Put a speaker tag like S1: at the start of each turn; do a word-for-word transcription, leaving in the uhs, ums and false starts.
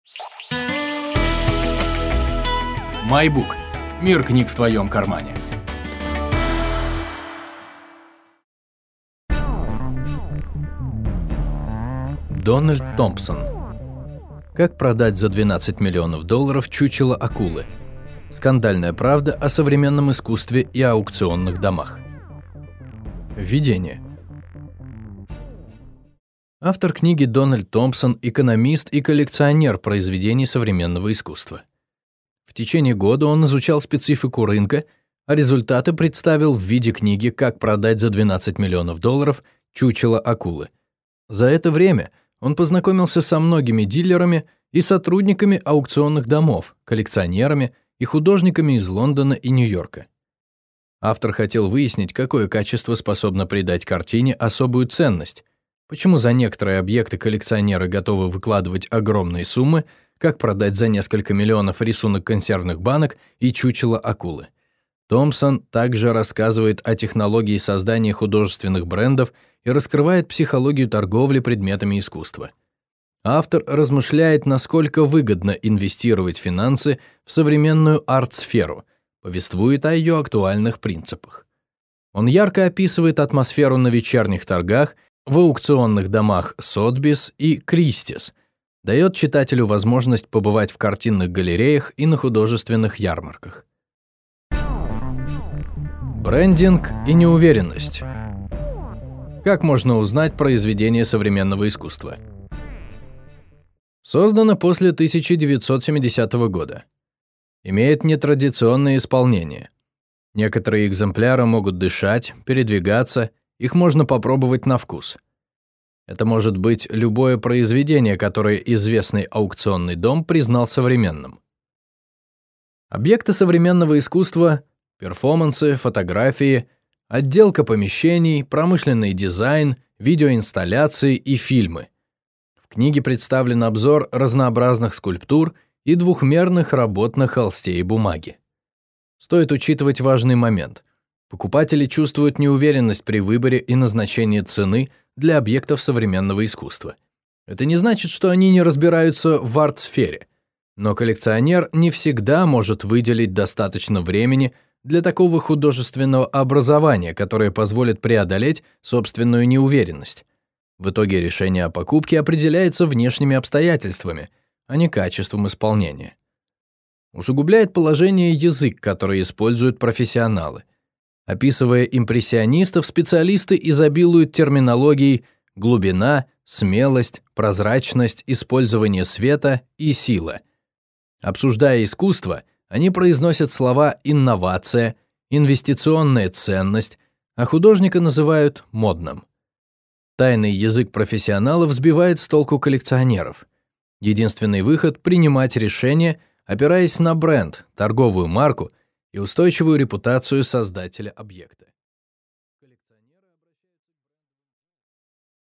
S1: MyBook. Мир книг в твоем кармане.
S2: Дональд Томпсон. Как продать за двенадцать миллионов долларов чучело акулы? Скандальная правда о современном искусстве и аукционных домах. Введение. Автор книги Дональд Томпсон – экономист и коллекционер произведений современного искусства. В течение года он изучал специфику рынка, а результаты представил в виде книги «Как продать за двенадцать миллионов долларов чучело акулы». За это время он познакомился со многими дилерами и сотрудниками аукционных домов, коллекционерами и художниками из Лондона и Нью-Йорка. Автор хотел выяснить, какое качество способно придать картине особую ценность, почему за некоторые объекты коллекционеры готовы выкладывать огромные суммы, как продать за несколько миллионов рисунок консервных банок и чучело акулы. Томпсон также рассказывает о технологии создания художественных брендов и раскрывает психологию торговли предметами искусства. Автор размышляет, насколько выгодно инвестировать финансы в современную арт-сферу, повествует о ее актуальных принципах. Он ярко описывает атмосферу на вечерних торгах в аукционных домах Сотбис и Кристис, дает читателю возможность побывать в картинных галереях и на художественных ярмарках. Брендинг и неуверенность. Как можно узнать произведение современного искусства? Создано после тысяча девятьсот семидесятого года. Имеет нетрадиционное исполнение. Некоторые экземпляры могут дышать, передвигаться, их можно попробовать на вкус. Это может быть любое произведение, которое известный аукционный дом признал современным. Объекты современного искусства — перформансы, фотографии, отделка помещений, промышленный дизайн, видеоинсталляции и фильмы. В книге представлен обзор разнообразных скульптур и двухмерных работ на холсте и бумаге. Стоит учитывать важный момент. Покупатели чувствуют неуверенность при выборе и назначении цены для объектов современного искусства. Это не значит, что они не разбираются в арт-сфере, но коллекционер не всегда может выделить достаточно времени для такого художественного образования, которое позволит преодолеть собственную неуверенность. В итоге решение о покупке определяется внешними обстоятельствами, а не качеством исполнения. Усугубляет положение язык, который используют профессионалы. Описывая импрессионистов, специалисты изобилуют терминологией глубина, смелость, прозрачность, использование света и сила. Обсуждая искусство, они произносят слова «инновация», «инвестиционная ценность», а художника называют «модным». Тайный язык профессионалов сбивает с толку коллекционеров. Единственный выход — принимать решения, опираясь на бренд, торговую марку и устойчивую репутацию создателя объекта.